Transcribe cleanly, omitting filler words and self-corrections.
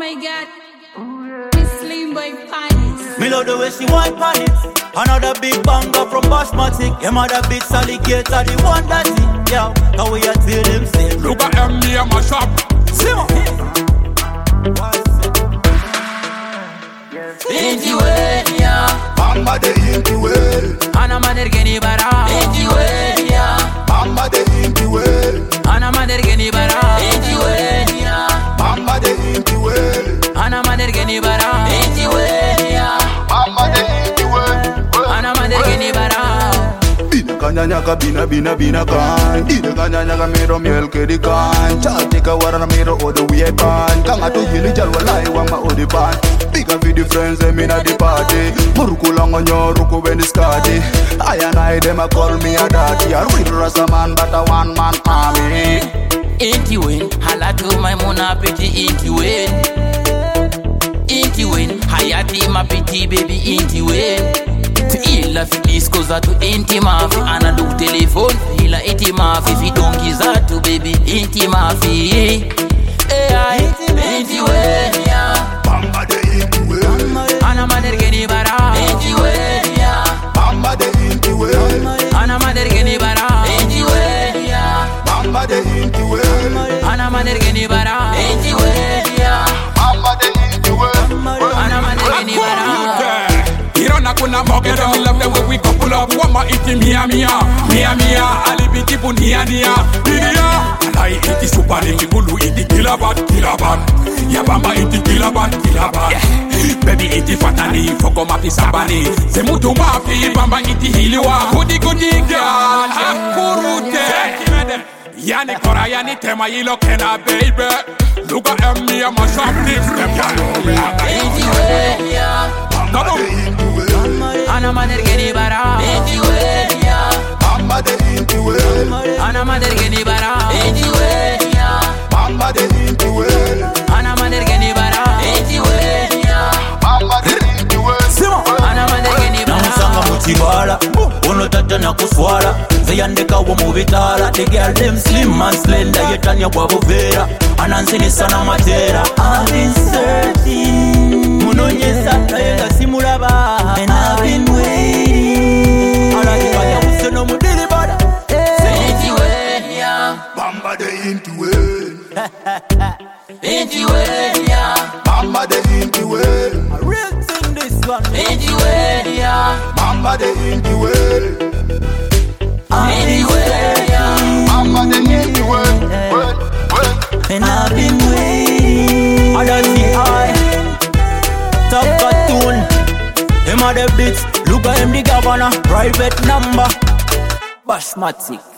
my God. Miss Slim Boy Panis. Me love the way she whine pan it. Another big banger from Bashmatic. Your mother bitch alligator, the one that it. Yeah, how we are till them say. Look at me and my shop. Simon. Intiwenia. Mama de intiwe. Ana madergeni bara. Intiwenia. Mama de intiwe. Ana madergeni bara. Intiwenia. Mama de intiwe. Ana madergeni bara. Intiwenia. Mama de intiwe. Ana madergeni bara. Kanyanya bina kan. Ida kanyanya mero miel kedi kan. Chati wara mero odo we pan. Kanga to yili jal walai wama odi pan. Bigger for the friends them inna the party. Muruku longo nyoruku when it's skadi. I and I them a call me a daddy. A real rasta man but a one man army. Intiwen, hala to my mona pity Intiwen. Intiwen, hayati ma pity baby Intiwen. To illa fi disco za tu intima fi ana do telephone ila intima fi donki za tu baby intima fi Intiwenia. Mama de intiwe. Ana madergeni bara. Intiwenia. Mama de intiwe. Ana madergeni bara. Intiwenia. Mama de intiwe. Ana madergeni bara. Intiwenia. Mama de intiwe. Ana madergeni bara. Irona kuna moge them, me love the way we couple up. Wama iti mia alibiti bu nia Bidia, alai iti super iti bulu iti kilabat Ya bamba iti kilabat Baby iti fatani, foko mafi sabani Se mutu mafi, bamba iti hiliwa Goody girl, akurute Yani kora yani tema yilo kena baby Look at me and my shop tips them Intiwenia. Come on. Ana madergeni bara. Intiwenia. Mama de intiwe. Ana madergeni bara. Intiwenia. Mama de intiwe. Ana madergeni bara. Intiwenia. Mama de intiwe. Ana madergeni bara. Namusanga mutibala. Ono tata na kuswala. Zeyandeka wo mubitala. The girl them slim and slender. Yetanya kwa buvera. Anansini sana matera. I've been searching. Munonyesa tayenga simulaba. And I've been waiting. Alakifanya useno mudili bada. Intiwenia. Mama de intiwe. Intiwenia. Mama de intiwe. A real thing this one. Intiwenia. Mama de intiwe. Intiwenia. Mama de intiwe. And I've been waiting. I don't see I. Top cartoon. Him a the beats. Look at him the governor. Private number. Bashmatic.